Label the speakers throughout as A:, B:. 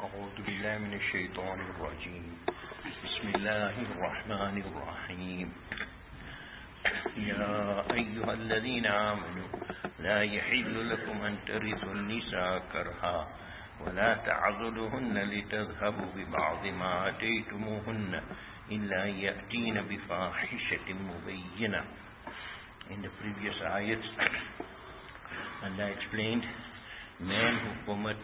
A: أعوذ بالله من الشيطان الرجيم بسم الله الرحمن الرحيم يا أيها الذين آمنوا لا يحل لكم أن ترثوا النساء كرها ولا تعضلوهن لتذهبوا ببعض ما آتيتموهن إلا أن يأتين بفاحشة مبينة. In the previous ayats, Allah explained men who commit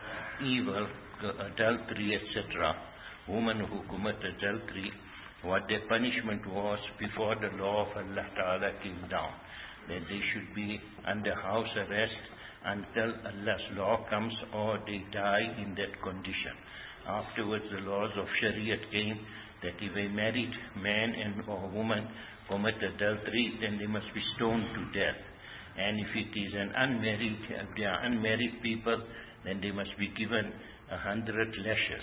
A: evil, adultery, etc., women who commit adultery, what their punishment was before the law of Allah Ta'ala came down, that they should be under house arrest until Allah's law comes or they die in that condition. Afterwards the laws of Shariat came that if a married man or woman commit adultery, then they must be stoned to death. And if it is if they are unmarried people, then they must be given 100 lashes.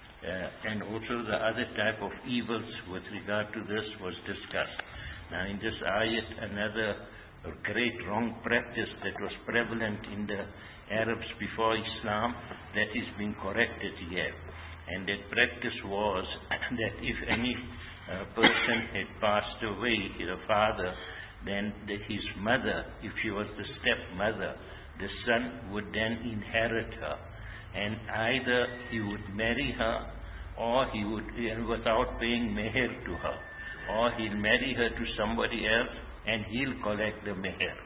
A: And also the other type of evils with regard to this was discussed. Now in this ayat, another great wrong practice that was prevalent in the Arabs before Islam, that is being corrected here. And that practice was that if any person had passed away, the father, then his mother, if she was the stepmother, the son would then inherit her. And either he would marry her, or he would, without paying meher to her, or he'll marry her to somebody else and he'll collect the meher.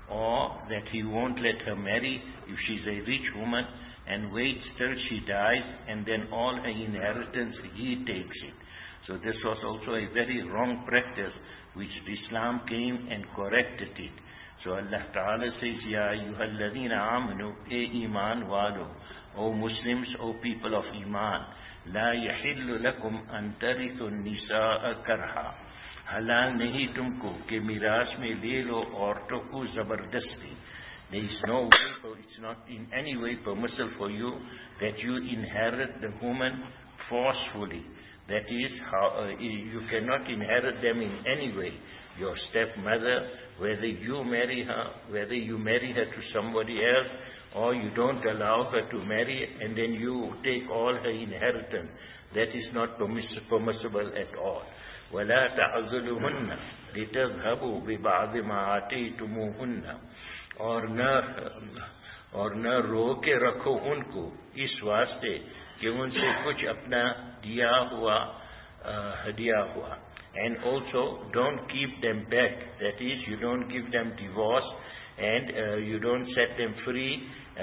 A: Or that he won't let her marry if she's a rich woman and waits till she dies, and then all her inheritance he takes it. So this was also a very wrong practice which Islam came and corrected it. So Allah Ta'ala says, Ya ayyuhalladhina amanu, e iman walo, O Muslims, O people of Iman, la yahillu lakum an tarithu nisaa karha. Halal nahi tumko ke miras mein le lo aurton ko zabardasti. There is no way, it's not in any way permissible for you that you inherit the woman forcefully. That is, you cannot inherit them in any way. Your stepmother, whether you marry her, whether you marry her to somebody else, or you don't allow her to marry and then you take all her inheritance, that is not permissible at all. وَلَا تَعْزُلُهُنَّ لِتَذْهَبُوا بِبَعْضِ مَا آتَيْتُمُوهُنَّ और न रोके रखो उनको इस वास्ते कि उनसे कुछ अपना दिया हुआ हदिया हुआ. And also don't keep them back, that is, you don't give them divorce and you don't set them free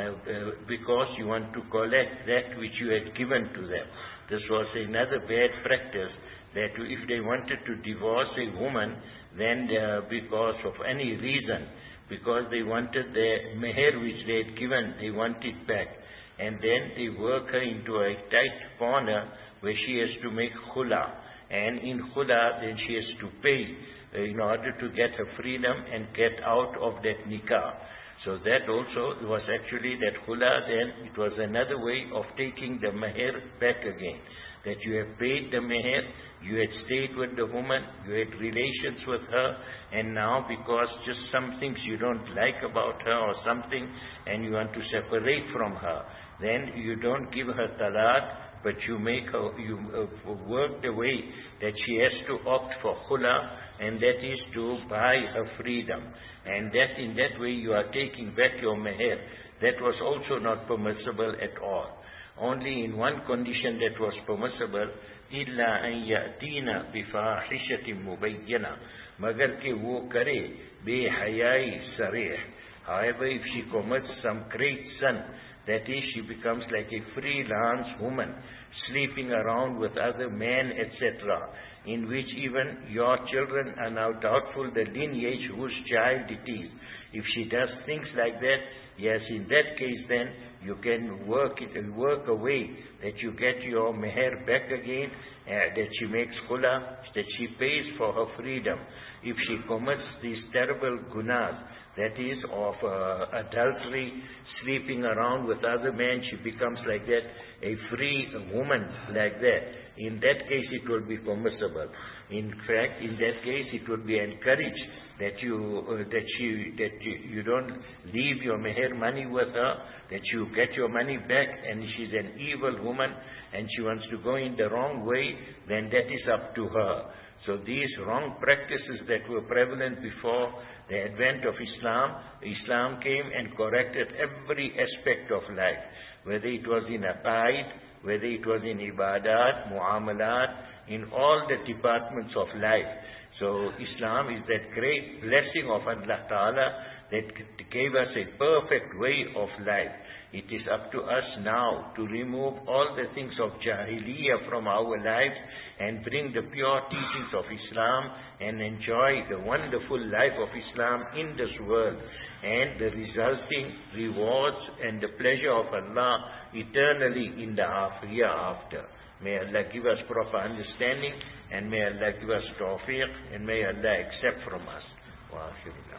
A: because you want to collect that which you had given to them. This was another bad practice, that if they wanted to divorce a woman, then because of any reason, because they wanted their meher which they had given, they want it back. And then they work her into a tight corner where she has to make khula. And in khula, then she has to pay in order to get her freedom and get out of that nikah. So that also was actually that khula, then it was another way of taking the meher back again. That you have paid the meher, you had stayed with the woman, you had relations with her, and now because just some things you don't like about her or something, and you want to separate from her, then you don't give her talaq, but you make her, you work the way that she has to opt for khula, and that is to buy her freedom. And that in that way you are taking back your meher. That was also not permissible at all. Only in one condition that was permissible, إِلَّا أَن يَأْتِينَ بِفَاحِشَةٍ مُبَيَّنَةٍ, magar ke wo kare behayai sarih. However, if she commits some great sin, that is, she becomes like a freelance woman, sleeping around with other men, etc., in which even your children are now doubtful the lineage whose child it is. If she does things like that, yes, in that case then, you can work away that you get your meher back again, that she makes khula, that she pays for her freedom. If she commits these terrible gunas, that is of adultery, sleeping around with other men, she becomes like that, a free woman like that. In that case it will be permissible. In fact, in that case it would be encouraged that you don't leave your meher money with her, that you get your money back, and she's an evil woman and she wants to go in the wrong way, then that is up to her. So these wrong practices that were prevalent before the advent of Islam, Islam came and corrected every aspect of life, whether it was in aqaid, whether it was in ibadat, muamalat, in all the departments of life. So Islam is that great blessing of Allah Ta'ala that gave us a perfect way of life. It is up to us now to remove all the things of Jahiliyyah from our lives and bring the pure teachings of Islam and enjoy the wonderful life of Islam in this world and the resulting rewards and the pleasure of Allah eternally in the hereafter. May Allah give us proper understanding, and may Allah give us tawfiq, and may Allah accept from us. Wa akhiru.